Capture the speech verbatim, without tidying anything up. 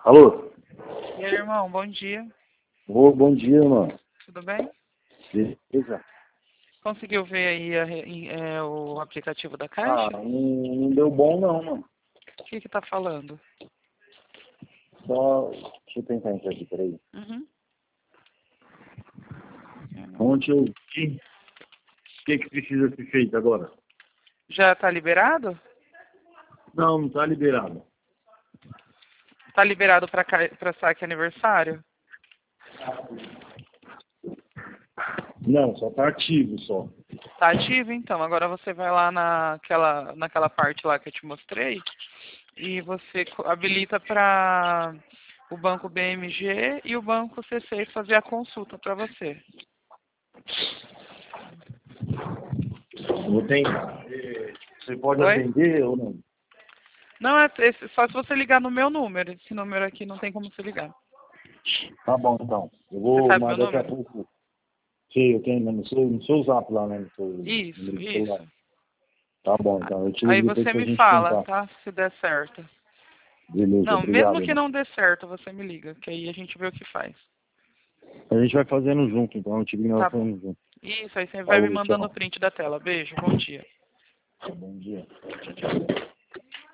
Alô? E aí, irmão, bom dia. Ô, bom dia, mano. Tudo bem? Beleza? Conseguiu ver aí a re- é, o aplicativo da Ah, Caixa? não, não deu bom não, mano. O que que tá falando? Só... Deixa eu tentar entrar aqui, peraí. Uhum. Ontem eu... O que, que que precisa ser feito agora? Já tá liberado? Não, não tá liberado. Tá liberado pra, ca- pra saque aniversário? Não, só tá ativo, só. Tá ativo, então. Agora você vai lá naquela, naquela parte lá que eu te mostrei e você co- habilita para o banco B M G e o banco C C fazer a consulta para você. Vou tentar. Você pode Oi? atender ou não? Não, é esse- só se você ligar no meu número. Esse número aqui não tem como você ligar. Tá bom, então. Eu Você vou, sabe meu mas daqui a número? pouco... Sei, eu tenho, mas no seu, no seu zap lá, né? No seu Isso, número de celular. isso. Tá bom, então. Eu te Aí ligo depois você pra me gente fala, tentar. tá? Se der certo. Beleza, Não, obrigado, mesmo que irmão. não dê certo, você me liga, que aí a gente vê o que faz. A gente vai fazendo junto, então. Eu te ligo e nós Tá bom. fazendo junto. Isso, aí você vai me Falou, mandando o tchau. print da tela. Beijo, bom dia. Bom dia. Tchau, tchau.